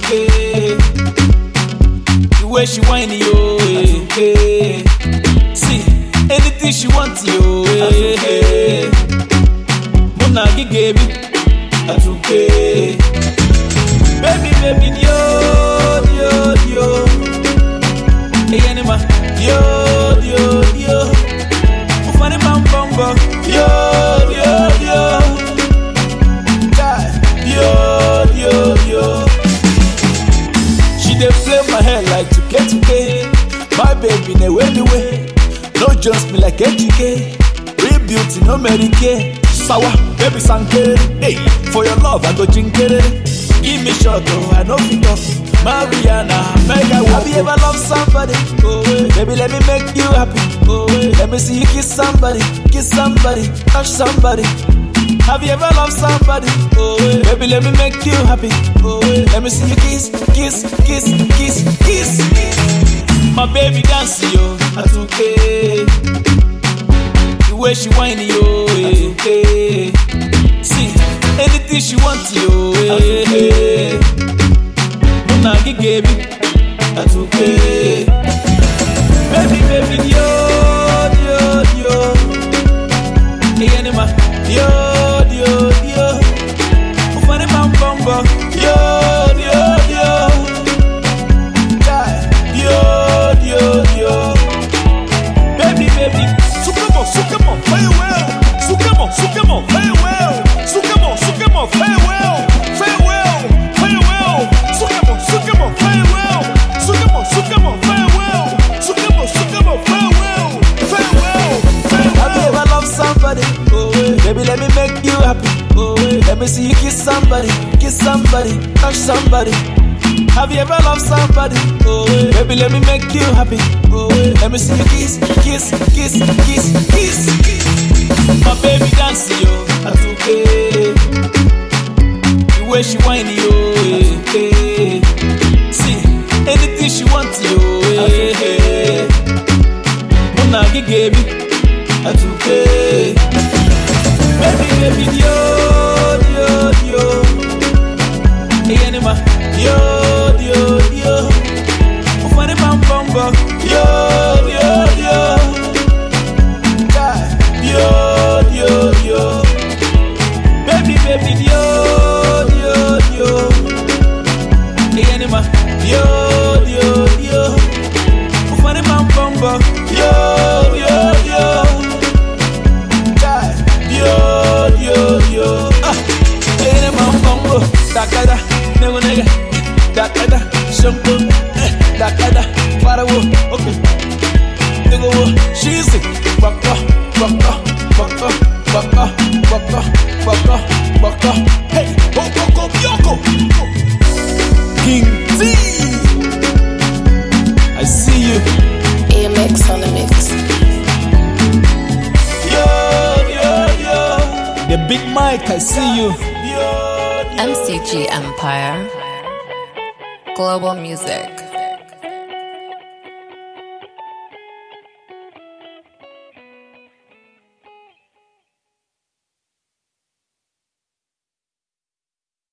okay. The way she whine yo, okay. See, anything she wants yo, okay. Mona gigebi, that's okay. Baby, yo, yo, yo. Hey, anima, yo, yo, yo. Ufani bam bam bam, yo, yo, yo. Yo, yo, yo. She dey play my hair like tuke. My baby, ne way the way. No just me like ATK. Real beauty, no Mary Kay. Sour, baby sankere. Hey, for your love I go jinkere. Give me shot, oh, I know fit off. Mariana, mega. Have you ever loved somebody? Oh, baby, let me make you happy. Oh, let me see you kiss somebody, touch somebody. Have you ever loved somebody? Oh, baby, let me make you happy. Oh, let me see you kiss. My baby dance, yo, that's okay. The way she whine, yo, that's okay. See, anything she wants, yo, that's okay. Mona gigebi, that's okay. Baby, yo, yo, yo. Hey, anima, yo. Ufani bam bam bam, yo, yo, yo. Yo, yo. Baby, sukamo, very well. Sukamo, very well. Sukamo, very well. Very well. Sukamo, very well. Sukamo, very well. Sukamo, very well. Very well. Have you ever loved somebody? Oh, baby, let me make you happy. Oh, let me see you kiss somebody, touch somebody. Have you ever loved somebody? Oh, baby, let me make you happy. Oh, let me see you kiss. My baby dance, yo, that's okay. The way she whine, yo, okay. See, anything she wants, yo, okay. Mona gigebi, that's okay. Baby, yo, yo, yo. Hey, anima, yo, yo, yo. Ufani bam bam bam, yo, yo, yo. Yo, yo, yo. Baby, yo, yo, yo. Hey, anima, yo, yo, yo. Ufani bam bam bam, yo, yo, yo. Yo. Ah, hey, anima, bongo, dakada, nega, dakada, shampoo, dakada, farawo, okay. Nigga, she's it, baka, hey, go, yoko. King T, I see you. AMX on the mix. Yo. The Big Mike, I see you. MCG Empire. Global Music.